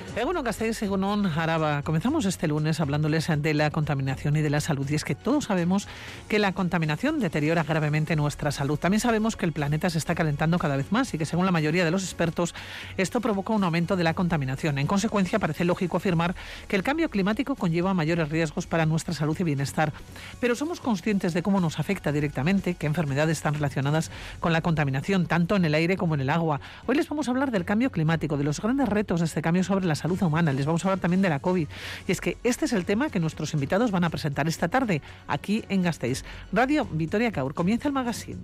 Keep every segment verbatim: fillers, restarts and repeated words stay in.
Egunon Gasteiz, Egunon Araba. Comenzamos este lunes hablándoles de la contaminación y de la salud. Y es que todos sabemos que la contaminación deteriora gravemente nuestra salud. También sabemos que el planeta se está calentando cada vez más y que, según la mayoría de los expertos, esto provoca un aumento de la contaminación. En consecuencia, parece lógico afirmar que el cambio climático conlleva mayores riesgos para nuestra salud y bienestar. Pero somos conscientes de cómo nos afecta directamente, qué enfermedades están relacionadas con la contaminación, tanto en el aire como en el agua. Hoy les vamos a hablar del cambio climático, de los grandes retos de este cambio sobre la salud humana. Les vamos a hablar también de la COVID. Y es que este es el tema que nuestros invitados van a presentar esta tarde aquí en Gasteiz. Radio Vitoria Caur. Comienza el magazine.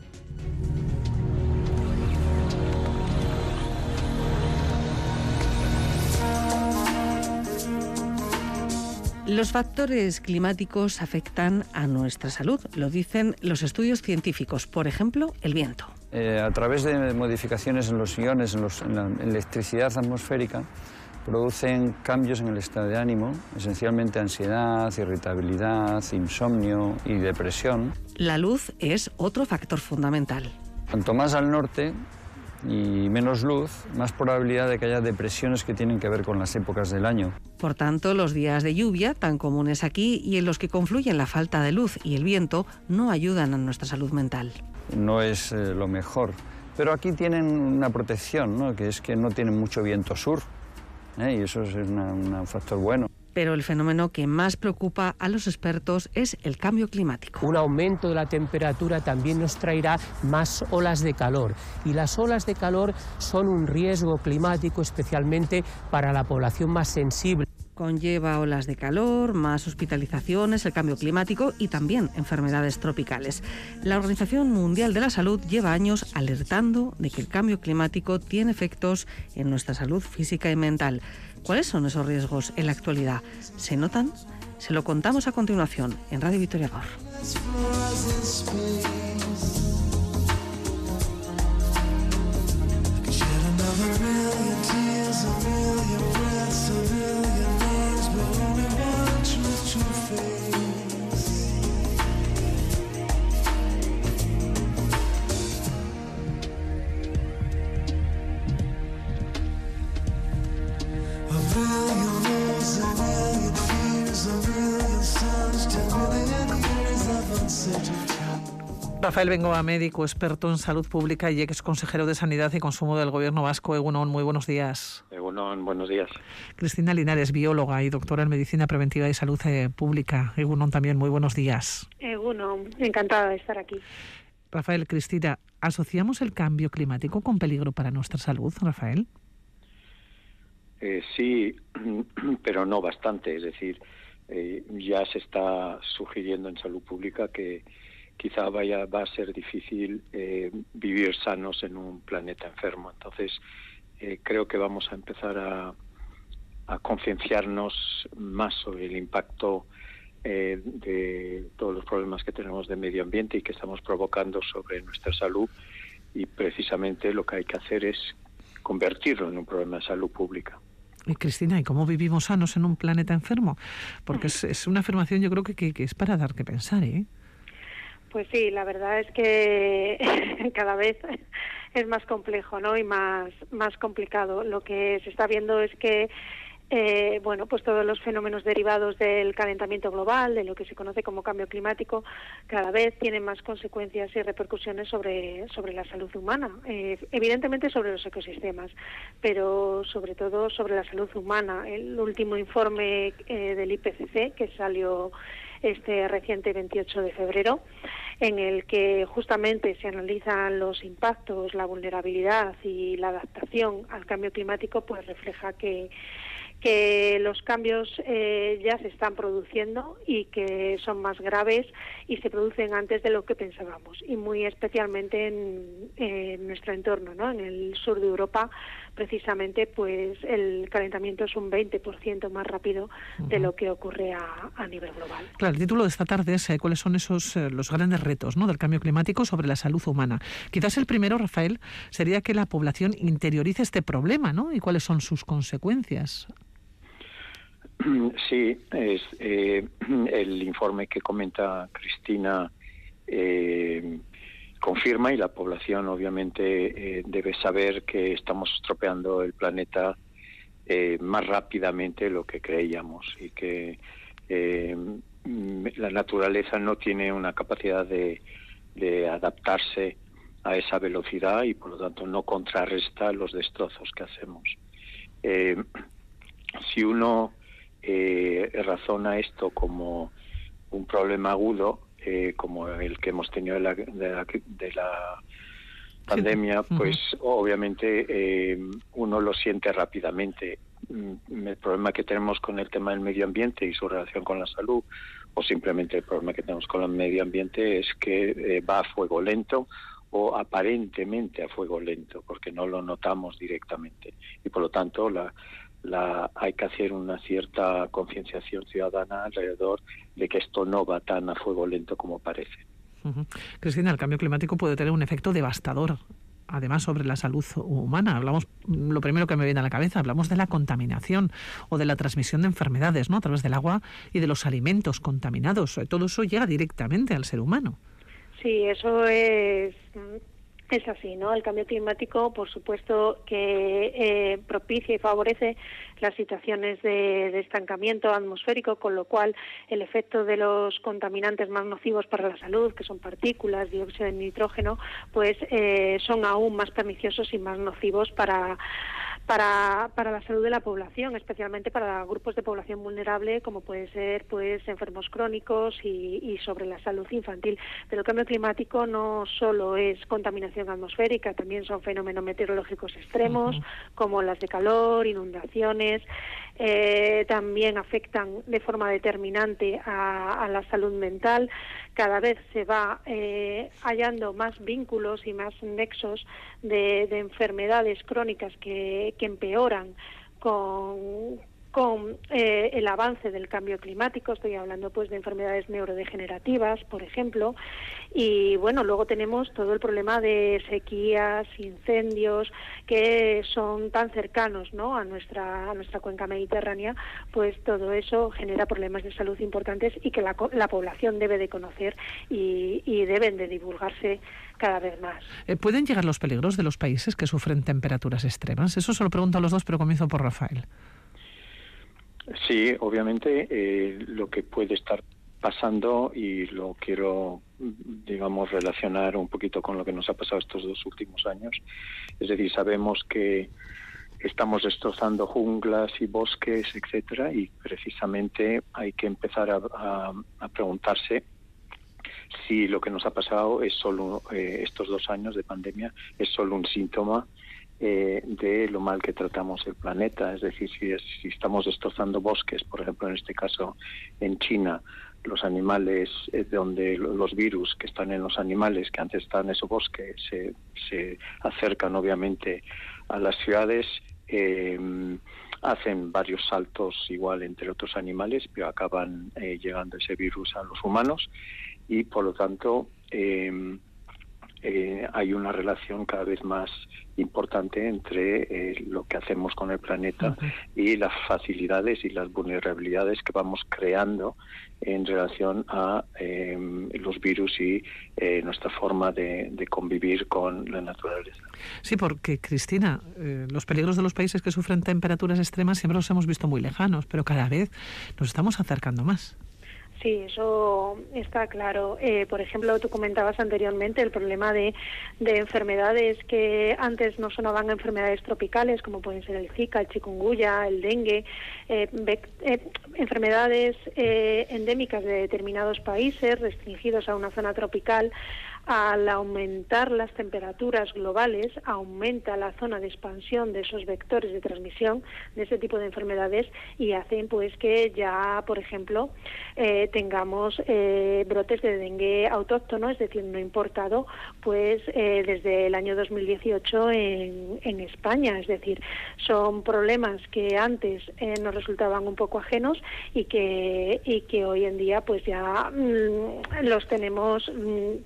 Los factores climáticos afectan a nuestra salud, lo dicen los estudios científicos. Por ejemplo, el viento. Eh, a través de modificaciones en los iones, en, los, en la electricidad atmosférica, producen cambios en el estado de ánimo, esencialmente ansiedad, irritabilidad, insomnio y depresión. La luz es otro factor fundamental. Cuanto más al norte y menos luz, más probabilidad de que haya depresiones que tienen que ver con las épocas del año. Por tanto, los días de lluvia, tan comunes aquí y en los que confluyen la falta de luz y el viento, no ayudan a nuestra salud mental. No es eh, lo mejor, pero aquí tienen una protección, ¿no? Que es que no tienen mucho viento sur, ¿eh? Y eso es una, una, un factor bueno. Pero el fenómeno que más preocupa a los expertos es el cambio climático. Un aumento de la temperatura también nos traerá más olas de calor. Y las olas de calor son un riesgo climático, especialmente para la población más sensible. Conlleva olas de calor, más hospitalizaciones, el cambio climático y también enfermedades tropicales. La Organización Mundial de la Salud lleva años alertando de que el cambio climático tiene efectos en nuestra salud física y mental. ¿Cuáles son esos riesgos en la actualidad? ¿Se notan? Se lo contamos a continuación en Radio Vitoria Caur. Rafael Bengoa, médico, experto en salud pública y ex consejero de Sanidad y Consumo del Gobierno vasco. Egunon, muy buenos días. Egunon, buenos días. Cristina Linares, bióloga y doctora en Medicina Preventiva y Salud eh, Pública. Egunon también, muy buenos días. Egunon, encantada de estar aquí. Rafael, Cristina, ¿asociamos el cambio climático con peligro para nuestra salud, Rafael? Eh, sí, pero no bastante. Es decir, eh, ya se está sugiriendo en salud pública que quizá vaya va a ser difícil eh, vivir sanos en un planeta enfermo. Entonces, eh, creo que vamos a empezar a, a concienciarnos más sobre el impacto eh, de todos los problemas que tenemos de medio ambiente y que estamos provocando sobre nuestra salud, y precisamente lo que hay que hacer es convertirlo en un problema de salud pública. Y Cristina, ¿y cómo vivimos sanos en un planeta enfermo? Porque es, es una afirmación, yo creo que, que, que es para dar que pensar, ¿eh? Pues sí, la verdad es que cada vez es más complejo, ¿no? Y más, más complicado. Lo que se está viendo es que Eh, bueno, pues todos los fenómenos derivados del calentamiento global, de lo que se conoce como cambio climático, cada vez tienen más consecuencias y repercusiones sobre, sobre la salud humana, eh, evidentemente sobre los ecosistemas, pero sobre todo sobre la salud humana. El último informe eh, del I P C C, que salió este reciente veintiocho de febrero, en el que justamente se analizan los impactos, la vulnerabilidad y la adaptación al cambio climático, pues refleja que que los cambios eh, ya se están produciendo y que son más graves y se producen antes de lo que pensábamos, y muy especialmente en, en nuestro entorno, ¿no? En el sur de Europa, precisamente, pues el calentamiento es un veinte por ciento más rápido de lo que ocurre a, a nivel global. Claro, el título de esta tarde es eh, cuáles son esos eh, los grandes retos, ¿no?, del cambio climático sobre la salud humana. Quizás el primero, Rafael, sería que la población interiorice este problema, ¿no?, y cuáles son sus consecuencias. Sí, es, eh, el informe que comenta Cristina eh, confirma, y la población obviamente eh, debe saber que estamos estropeando el planeta eh, más rápidamente de lo que creíamos, y que eh, la naturaleza no tiene una capacidad de, de adaptarse a esa velocidad y por lo tanto no contrarresta los destrozos que hacemos. Eh, si uno eh, razona esto como un problema agudo, eh, como el que hemos tenido de la, de la, de la pandemia, pues obviamente eh, uno lo siente rápidamente. El problema que tenemos con el tema del medio ambiente y su relación con la salud, o simplemente el problema que tenemos con el medio ambiente, es que eh, va a fuego lento, o aparentemente a fuego lento, porque no lo notamos directamente, y por lo tanto la, la, hay que hacer una cierta concienciación ciudadana alrededor de que esto no va tan a fuego lento como parece. Uh-huh. Cristina, el cambio climático puede tener un efecto devastador, además, sobre la salud humana. Hablamos, lo primero que me viene a la cabeza, hablamos de la contaminación o de la transmisión de enfermedades, ¿no?, a través del agua y de los alimentos contaminados. Todo eso llega directamente al ser humano. Sí, eso es, es así, ¿no? El cambio climático, por supuesto, que eh, propicia y favorece las situaciones de, de estancamiento atmosférico, con lo cual el efecto de los contaminantes más nocivos para la salud, que son partículas, dióxido de nitrógeno, pues eh, son aún más perniciosos y más nocivos para para para la salud de la población, especialmente para grupos de población vulnerable, como puede ser pues enfermos crónicos y, y sobre la salud infantil. Pero el cambio climático no solo es contaminación atmosférica, también son fenómenos meteorológicos extremos, uh-huh. como las de calor, inundaciones. Eh, también afectan de forma determinante a, a la salud mental. Cada vez se va eh, hallando más vínculos y más nexos de, de enfermedades crónicas que, que empeoran con, con eh, el avance del cambio climático. Estoy hablando pues de enfermedades neurodegenerativas, por ejemplo, y bueno, luego tenemos todo el problema de sequías, incendios, que son tan cercanos, ¿no?, a nuestra a nuestra cuenca mediterránea. Pues todo eso genera problemas de salud importantes y que la, la población debe de conocer y, y deben de divulgarse cada vez más. Eh, ¿Pueden llegar los peligros de los países que sufren temperaturas extremas? Eso se lo pregunto a los dos, pero comienzo por Rafael. Sí, obviamente eh, lo que puede estar pasando, y lo quiero, digamos, relacionar un poquito con lo que nos ha pasado estos dos últimos años. Es decir, sabemos que estamos destrozando junglas y bosques, etcétera, y precisamente hay que empezar a, a, a preguntarse si lo que nos ha pasado es solo eh, estos dos años de pandemia es solo un síntoma Eh, de lo mal que tratamos el planeta. Es decir, si, es, si estamos destrozando bosques, por ejemplo, en este caso en China, los animales, eh, donde los virus que están en los animales, que antes estaban en ese bosque, se, se acercan obviamente a las ciudades, eh, hacen varios saltos igual entre otros animales, pero acaban eh, llegando ese virus a los humanos, y por lo tanto eh, Eh, hay una relación cada vez más importante entre eh, lo que hacemos con el planeta uh-huh. y las facilidades y las vulnerabilidades que vamos creando en relación a eh, los virus y eh, nuestra forma de, de convivir con la naturaleza. Sí, porque, Cristina, eh, los peligros de los países que sufren temperaturas extremas siempre los hemos visto muy lejanos, pero cada vez nos estamos acercando más. Sí, eso está claro. Eh, por ejemplo, tú comentabas anteriormente el problema de, de enfermedades que antes no sonaban enfermedades tropicales, como pueden ser el Zika, el chikungunya, el dengue, eh, eh, enfermedades eh, endémicas de determinados países, restringidos a una zona tropical. Al aumentar las temperaturas globales, aumenta la zona de expansión de esos vectores de transmisión de ese tipo de enfermedades, y hacen pues que ya, por ejemplo, eh, tengamos eh, brotes de dengue autóctono, es decir, no importado, pues eh, desde el año dos mil dieciocho en, en España. Es decir, son problemas que antes eh, nos resultaban un poco ajenos y que y que hoy en día pues ya mmm, los tenemos mmm, países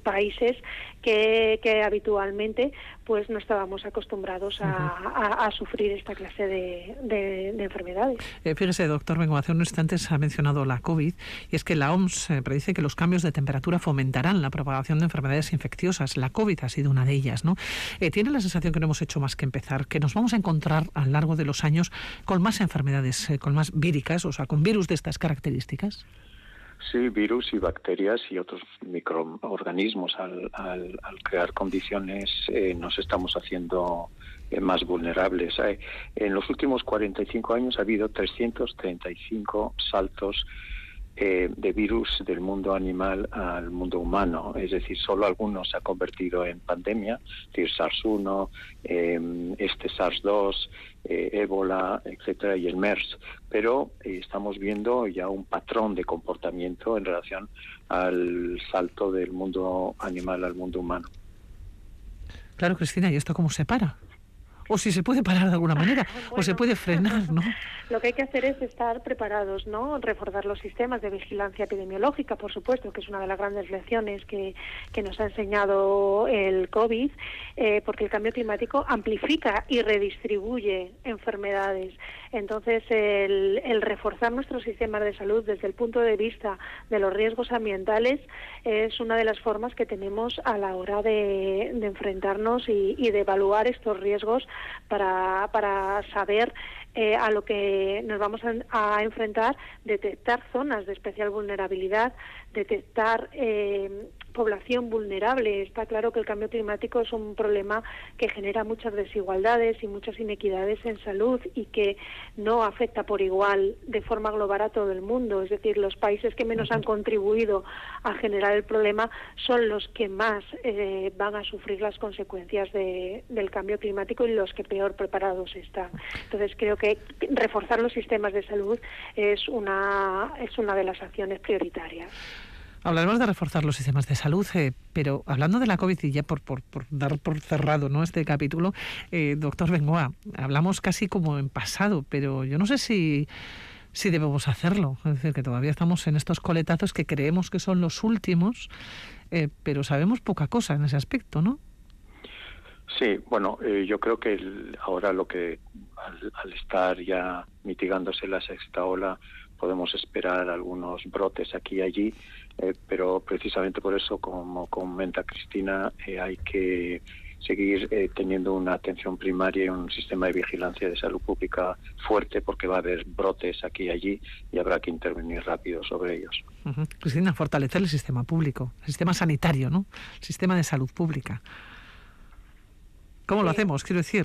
países que, que habitualmente pues no estábamos acostumbrados a, uh-huh. a, a sufrir esta clase de, de, de enfermedades. Eh, fíjese, doctor Bengoa, hace unos instantes ha mencionado la COVID, y es que la O M S eh, predice que los cambios de temperatura fomentarán la propagación de enfermedades infecciosas. La COVID ha sido una de ellas, ¿no? Eh, ¿Tiene la sensación que no hemos hecho más que empezar, que nos vamos a encontrar a lo largo de los años con más enfermedades, eh, con más víricas, o sea, con virus de estas características? Sí, virus y bacterias y otros microorganismos. Al, al, al crear condiciones eh, nos estamos haciendo eh, más vulnerables. Eh, en los últimos cuarenta y cinco años ha habido trescientos treinta y cinco saltos eh, de virus del mundo animal al mundo humano. Es decir, solo algunos se ha convertido en pandemia, es decir, SARS uno, eh, este SARS dos, eh, ébola, etcétera, y el MERS. Pero eh, estamos viendo ya un patrón de comportamiento en relación al salto del mundo animal al mundo humano. Claro, Cristina, ¿y esto cómo se para? O si se puede parar de alguna manera, bueno, o se puede frenar, ¿no? Lo que hay que hacer es estar preparados, ¿no? Reforzar los sistemas de vigilancia epidemiológica, por supuesto, que es una de las grandes lecciones que, que nos ha enseñado el COVID, eh, porque el cambio climático amplifica y redistribuye enfermedades. Entonces, el, el reforzar nuestros sistemas de salud desde el punto de vista de los riesgos ambientales es una de las formas que tenemos a la hora de, de enfrentarnos y, y de evaluar estos riesgos para, para saber eh, a lo que nos vamos a, a enfrentar, detectar zonas de especial vulnerabilidad, detectar eh, población vulnerable. Está claro que el cambio climático es un problema que genera muchas desigualdades y muchas inequidades en salud y que no afecta por igual de forma global a todo el mundo. Es decir, los países que menos han contribuido a generar el problema son los que más eh, van a sufrir las consecuencias de, del cambio climático y los que peor preparados están. Entonces, creo que reforzar los sistemas de salud es una, es una de las acciones prioritarias. Hablaremos de reforzar los sistemas de salud, eh, pero hablando de la COVID, y ya por, por, por dar por cerrado, ¿no?, este capítulo, eh, doctor Bengoa, hablamos casi como en pasado, pero yo no sé si, si debemos hacerlo. Es decir, que todavía estamos en estos coletazos que creemos que son los últimos, eh, pero sabemos poca cosa en ese aspecto, ¿no? Sí, bueno, eh, yo creo que el, ahora lo que, al, al estar ya mitigándose la sexta ola, podemos esperar algunos brotes aquí y allí, eh, pero precisamente por eso, como comenta Cristina, eh, hay que seguir eh, teniendo una atención primaria y un sistema de vigilancia de salud pública fuerte, porque va a haber brotes aquí y allí y habrá que intervenir rápido sobre ellos. Uh-huh. Cristina, fortalecer el sistema público, el sistema sanitario, ¿no?, el sistema de salud pública. ¿Cómo sí. lo hacemos? Quiero decir,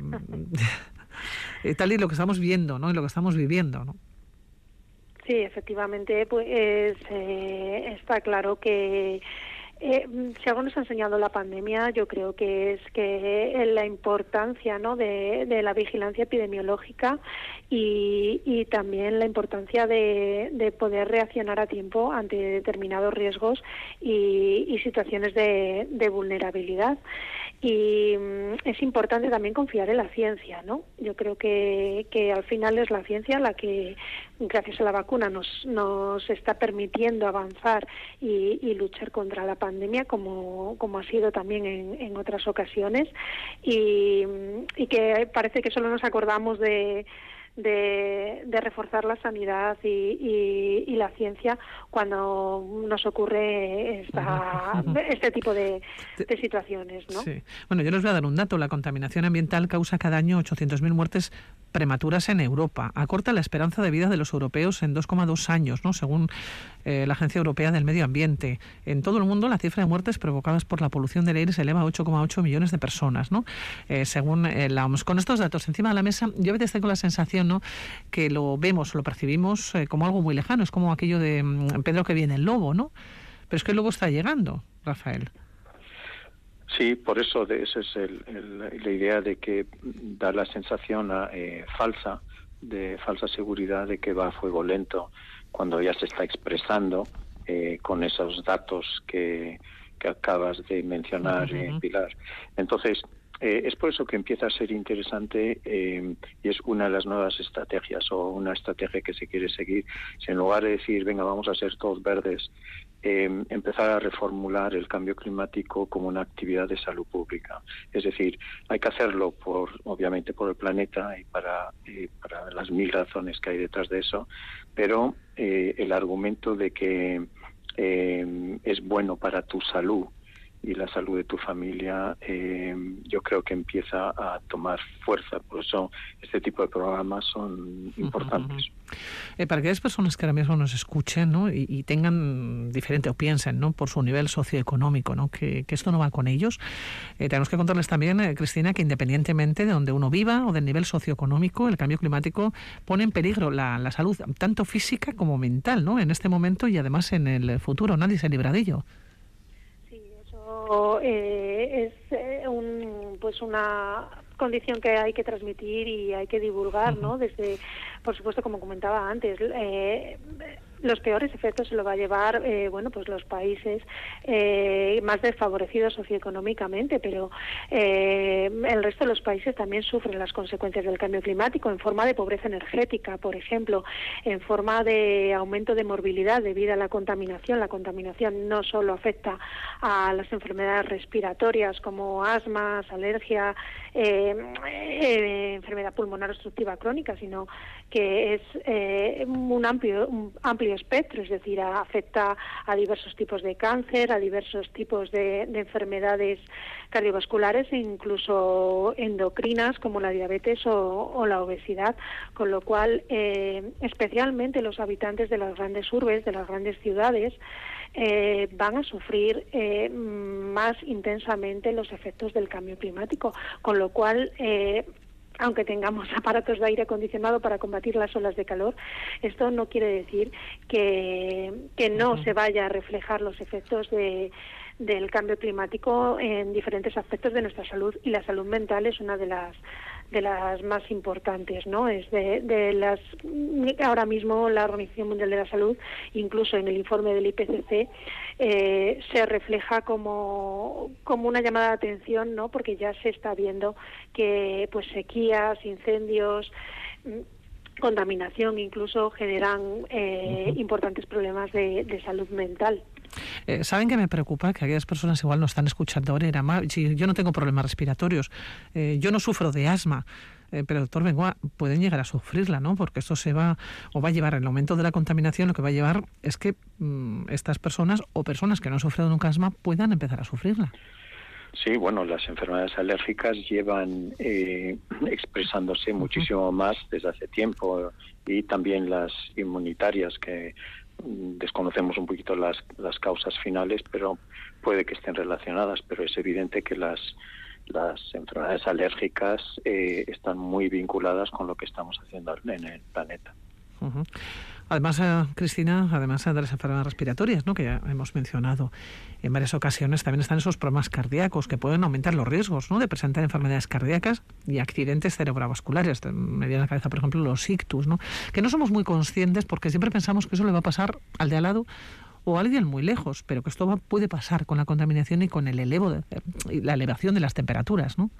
eh, tal y lo que estamos viendo, ¿no?, y lo que estamos viviendo, ¿no? Sí, efectivamente, pues eh, está claro que eh, si algo nos ha enseñado la pandemia, yo creo que es que la importancia, ¿no?, de, de la vigilancia epidemiológica y, y también la importancia de, de poder reaccionar a tiempo ante determinados riesgos y, y situaciones de, de vulnerabilidad. Y es importante también confiar en la ciencia, ¿no? Yo creo que, que al final es la ciencia la que, gracias a la vacuna, nos, nos está permitiendo avanzar y, y luchar contra la pandemia, como, como ha sido también en, en otras ocasiones, y, y que parece que solo nos acordamos de... De, de reforzar la sanidad y, y, y la ciencia cuando nos ocurre esta, este tipo de, de situaciones, ¿no? Sí. Bueno, yo les voy a dar un dato. La contaminación ambiental causa cada año ochocientas mil muertes prematuras en Europa. Acorta la esperanza de vida de los europeos en dos coma dos años, ¿no?, según eh, la Agencia Europea del Medio Ambiente. En todo el mundo, la cifra de muertes provocadas por la polución del aire se eleva a ocho coma ocho millones de personas, ¿no? Eh, según eh, la O M S. Con estos datos encima de la mesa, yo a veces tengo la sensación, ¿no?, que lo vemos, lo percibimos eh, como algo muy lejano. Es como aquello de mm, Pedro que viene el lobo, ¿no? Pero es que el lobo está llegando, Rafael. Sí, por eso de esa es el, el, la idea de que da la sensación eh, falsa, de falsa seguridad de que va a fuego lento, cuando ya se está expresando eh, con esos datos que, que acabas de mencionar, uh-huh. eh, Pilar. Entonces, Eh, es por eso que empieza a ser interesante eh, y es una de las nuevas estrategias o una estrategia que se quiere seguir. Si en lugar de decir, venga, vamos a ser todos verdes, eh, empezar a reformular el cambio climático como una actividad de salud pública. Es decir, hay que hacerlo, por obviamente, por el planeta y para, eh, para las mil razones que hay detrás de eso, pero eh, el argumento de que eh, es bueno para tu salud y la salud de tu familia, eh, yo creo que empieza a tomar fuerza. Por eso este tipo de programas son importantes. Uh-huh. Eh, para aquellas personas que ahora mismo nos escuchen, ¿no? y, y tengan diferente o piensen, ¿no? por su nivel socioeconómico, ¿no? que, que esto no va con ellos, eh, tenemos que contarles también, eh, Cristina, que independientemente de donde uno viva o del nivel socioeconómico, el cambio climático pone en peligro la, la salud, tanto física como mental, ¿no? en este momento y además en el futuro. Nadie se libra de ello. Eh, es eh, un, pues una condición que hay que transmitir y hay que divulgar, ¿no? Desde, por supuesto, como comentaba antes, eh, los peores efectos se lo va a llevar, eh, bueno, pues los países eh, más desfavorecidos socioeconómicamente, pero eh, el resto de los países también sufren las consecuencias del cambio climático en forma de pobreza energética, por ejemplo, en forma de aumento de morbilidad debido a la contaminación. La contaminación no solo afecta a las enfermedades respiratorias como asma, alergia, eh, eh, enfermedad pulmonar obstructiva crónica, sino que es eh, un amplio, un amplio espectro, es decir, afecta a diversos tipos de cáncer, a diversos tipos de, de enfermedades cardiovasculares e incluso endocrinas como la diabetes o, o la obesidad, con lo cual eh, especialmente los habitantes de las grandes urbes, de las grandes ciudades, eh, van a sufrir eh, más intensamente los efectos del cambio climático, con lo cual eh, aunque tengamos aparatos de aire acondicionado para combatir las olas de calor, esto no quiere decir que, que no uh-huh. se vaya a reflejar los efectos de, del cambio climático en diferentes aspectos de nuestra salud, y la salud mental es una de las de las más importantes, ¿no? Es de, de las ahora mismo la Organización Mundial de la Salud, incluso en el informe del I P C C, eh, se refleja como como una llamada de atención, ¿no? Porque ya se está viendo que pues sequías, incendios, contaminación incluso generan eh, uh-huh. importantes problemas de, de salud mental. Eh, ¿Saben que me preocupa? Que aquellas personas igual no están escuchando ahora. Era más, si yo no tengo problemas respiratorios, eh, yo no sufro de asma, eh, pero doctor Bengoa, pueden llegar a sufrirla, ¿no? Porque esto se va, o va a llevar, el aumento de la contaminación, lo que va a llevar es que mmm, estas personas o personas que no han sufrido nunca asma puedan empezar a sufrirla. Sí, bueno, las enfermedades alérgicas llevan eh, expresándose muchísimo más desde hace tiempo, y también las inmunitarias, que desconocemos un poquito las, las causas finales, pero puede que estén relacionadas, pero es evidente que las, las enfermedades alérgicas eh, están muy vinculadas con lo que estamos haciendo en el planeta. Uh-huh. Además, eh, Cristina, además de las enfermedades respiratorias, ¿no? que ya hemos mencionado en varias ocasiones, también están esos problemas cardíacos que pueden aumentar los riesgos, ¿no? de presentar enfermedades cardíacas y accidentes cerebrovasculares. Me viene a la cabeza, por ejemplo, los ictus, ¿no? que no somos muy conscientes porque siempre pensamos que eso le va a pasar al de al lado o a alguien muy lejos, pero que esto va, puede pasar con la contaminación y con el elevo de, la elevación de las temperaturas, ¿no?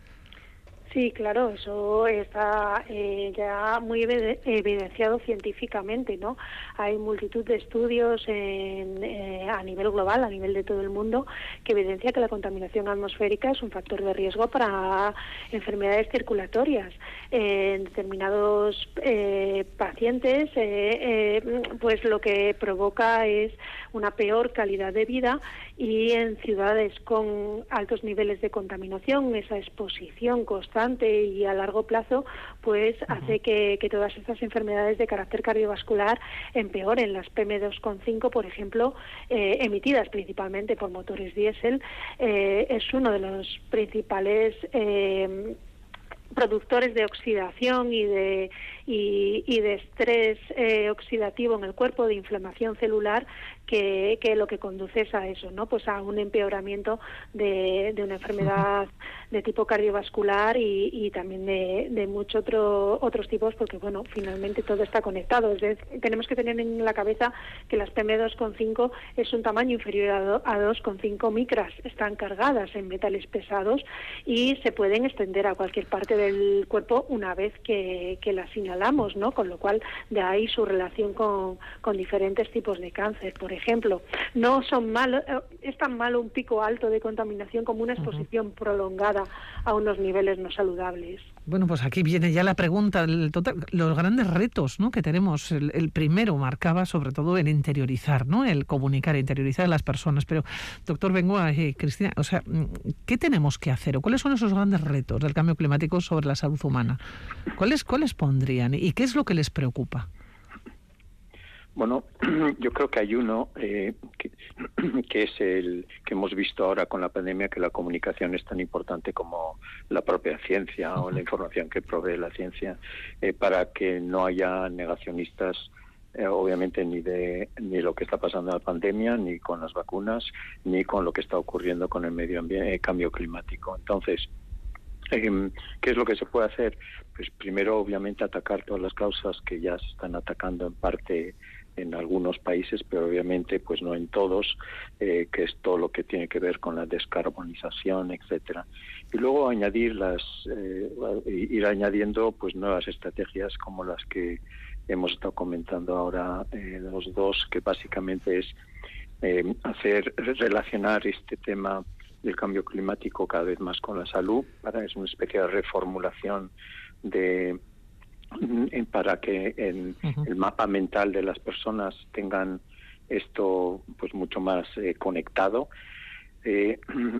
Sí, claro, eso está eh, ya muy evidenciado científicamente, ¿no? Hay multitud de estudios en, eh, a nivel global, a nivel de todo el mundo, que evidencia que la contaminación atmosférica es un factor de riesgo para enfermedades circulatorias. Eh, en determinados eh, pacientes, eh, eh, pues lo que provoca es una peor calidad de vida, y en ciudades con altos niveles de contaminación, esa exposición constante y a largo plazo, pues uh-huh. hace que, que todas estas enfermedades de carácter cardiovascular empeoren. Las P M dos coma cinco, por ejemplo, eh, emitidas principalmente por motores diésel, eh, es uno de los principales eh, productores de oxidación y de y, y de estrés eh, oxidativo en el cuerpo, de inflamación celular, que, que lo que conduce es a eso, ¿no? Pues a un empeoramiento de, de una enfermedad de tipo cardiovascular y, y también de, de muchos otro, otros tipos, porque bueno, finalmente todo está conectado. Es decir, tenemos que tener en la cabeza que las P M dos coma cinco es un tamaño inferior a, do, a dos coma cinco micras, están cargadas en metales pesados y se pueden extender a cualquier parte del cuerpo una vez que, que las inhalamos, ¿no? Con lo cual, de ahí su relación con, con diferentes tipos de cáncer. Por ejemplo, no son malos, es tan malo un pico alto de contaminación como una exposición uh-huh. prolongada a unos niveles no saludables. Bueno, pues aquí viene ya la pregunta, el total, los grandes retos, ¿no?, que tenemos. El, el primero marcaba sobre todo el interiorizar, ¿no?, el comunicar, interiorizar a las personas. Pero, doctor Bengoa y Cristina, o sea, ¿qué tenemos que hacer o cuáles son esos grandes retos del cambio climático sobre la salud humana? ¿Cuáles, cuáles pondrían y qué es lo que les preocupa? Bueno, yo creo que hay uno eh, que, que es el que hemos visto ahora con la pandemia, que la comunicación es tan importante como la propia ciencia o la información que provee la ciencia, eh, para que no haya negacionistas, eh, obviamente, ni de ni lo que está pasando en la pandemia, ni con las vacunas, ni con lo que está ocurriendo con el medio ambiente, eh, cambio climático. Entonces, eh, ¿qué es lo que se puede hacer? Pues primero, obviamente, atacar todas las causas que ya se están atacando en parte en algunos países, pero obviamente pues no en todos, eh, que es todo lo que tiene que ver con la descarbonización, etcétera. Y luego añadir las, eh, ir añadiendo pues nuevas estrategias como las que hemos estado comentando ahora eh, los dos, que básicamente es eh, hacer relacionar este tema del cambio climático cada vez más con la salud, para es una especie de reformulación de para que en uh-huh. el mapa mental de las personas tengan esto pues mucho más eh, conectado, eh,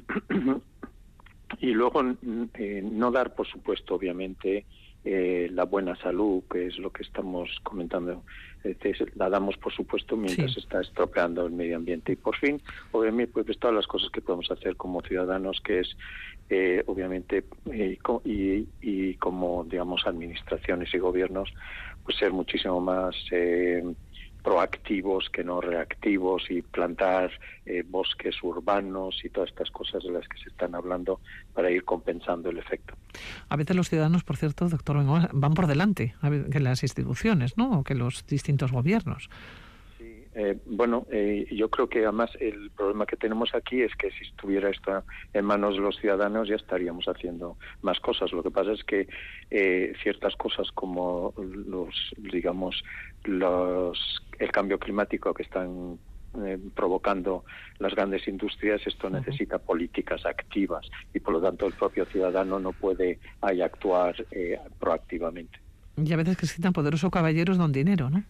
y luego eh, no dar, por supuesto, obviamente, eh, la buena salud, que es lo que estamos comentando, eh, la damos, por supuesto, mientras sí. se está estropeando el medio ambiente. Y por fin, obviamente, pues todas las cosas que podemos hacer como ciudadanos, que es Eh, obviamente eh, y, y como digamos administraciones y gobiernos, pues ser muchísimo más eh, proactivos que no reactivos, y plantar eh, bosques urbanos y todas estas cosas de las que se están hablando para ir compensando el efecto. A veces los ciudadanos, por cierto, doctor Bengoa, van por delante que las instituciones, ¿no?, o que los distintos gobiernos. Eh, bueno, eh, yo creo que además el problema que tenemos aquí es que si estuviera esto en manos de los ciudadanos ya estaríamos haciendo más cosas. Lo que pasa es que eh, ciertas cosas como los, digamos, los el cambio climático que están eh, provocando las grandes industrias, esto uh-huh. necesita políticas activas y por lo tanto el propio ciudadano no puede ahí actuar eh, proactivamente. Y a veces que se citan poderosos caballeros don dinero, ¿no?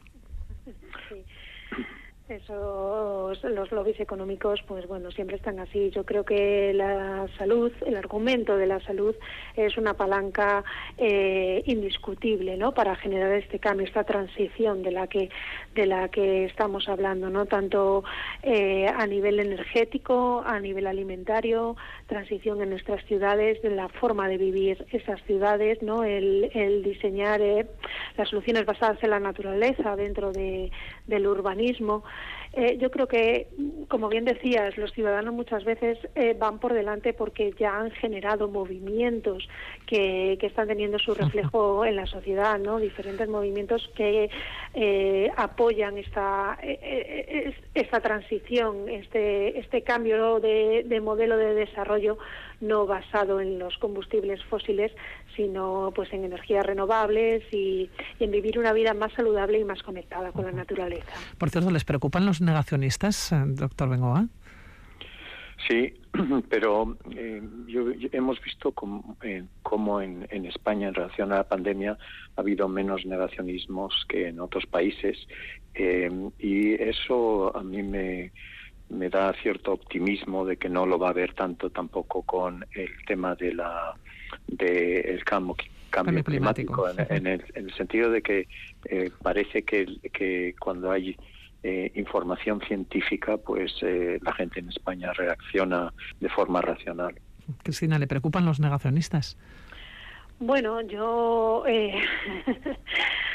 Eso, los lobbies económicos, pues bueno, siempre están así. Yo creo que la salud, el argumento de la salud es una palanca eh, indiscutible, ¿no?, para generar este cambio, esta transición de la que de la que estamos hablando, ¿no?, tanto eh, a nivel energético, a nivel alimentario, transición en nuestras ciudades, de la forma de vivir esas ciudades, ¿no?, el, el diseñar eh, las soluciones basadas en la naturaleza dentro de, del urbanismo. Eh, yo creo que, como bien decías, los ciudadanos muchas veces eh, van por delante porque ya han generado movimientos que, que están teniendo su reflejo en la sociedad, ¿no? Diferentes movimientos que eh, apoyan esta eh, esta transición, este este cambio de, de modelo de desarrollo no basado en los combustibles fósiles, sino pues en energías renovables y, y en vivir una vida más saludable y más conectada con la naturaleza. Por cierto, ¿les preocupan los negacionistas, doctor Bengoa? Sí, pero eh, yo, yo, hemos visto cómo eh, como en, en España, en relación a la pandemia, ha habido menos negacionismos que en otros países, eh, y eso a mí me... me da cierto optimismo de que no lo va a haber tanto tampoco con el tema de la de el cambio, cambio climático, climático en, en, el, en el sentido de que eh, parece que, que cuando hay eh, información científica, pues eh, la gente en España reacciona de forma racional. Cristina, ¿le preocupan los negacionistas? Bueno, yo... Eh...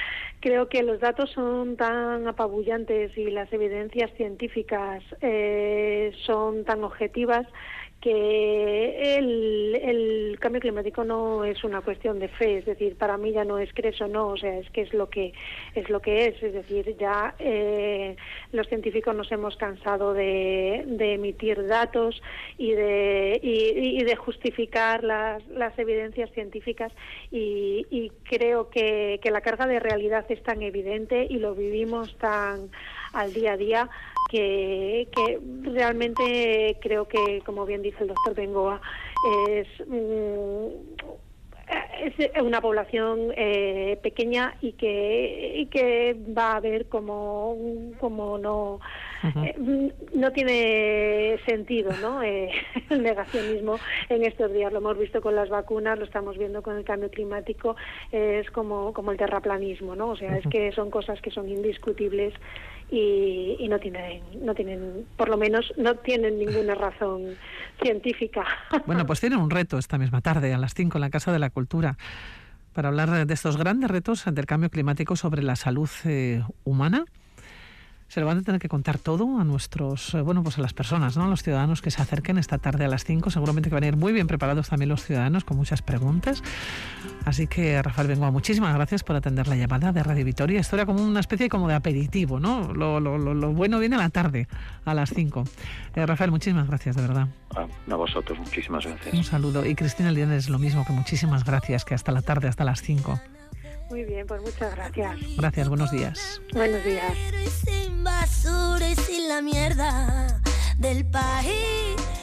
creo que los datos son tan apabullantes y las evidencias científicas eh, son tan objetivas que el, el cambio climático no es una cuestión de fe, es decir, para mí ya no es crees o no, o sea, es que es lo que es lo que es, es decir, ya eh, los científicos nos hemos cansado de, de emitir datos y de y, y de justificar las, las evidencias científicas y, y creo que, que la carga de realidad es tan evidente y lo vivimos tan al día a día que, que realmente creo que, como bien dice el doctor Bengoa, es, mm, es una población eh, pequeña y que y que va a ver como, como no uh-huh. eh, no tiene sentido, ¿no? Eh, el negacionismo en estos días lo hemos visto con las vacunas, lo estamos viendo con el cambio climático, eh, es como como el terraplanismo, ¿no? O sea, uh-huh. es que son cosas que son indiscutibles y, y no tienen no tienen por lo menos no tienen ninguna razón científica. Bueno, pues tienen un reto esta misma tarde a las cinco en la Casa de la Cultura para hablar de estos grandes retos del cambio climático sobre la salud eh, humana. Se lo van a tener que contar todo a nuestros, eh, bueno, pues a las personas, ¿no? A los ciudadanos que se acerquen esta tarde a las cinco. Seguramente que van a ir muy bien preparados también los ciudadanos con muchas preguntas. Así que, Rafael Bengoa, muchísimas gracias por atender la llamada de Radio Vitoria. Esto era como una especie como de aperitivo, ¿no? Lo, lo, lo, lo bueno viene a la tarde, a las cinco. Eh, Rafael, muchísimas gracias, de verdad. A, a vosotros, muchísimas gracias. Un saludo. Y Cristina Lianes, lo mismo, que muchísimas gracias, que hasta la tarde, hasta las cinco. Muy bien, pues muchas gracias. Gracias, buenos días. Buenos días. Sin basura y sin la mierda del país.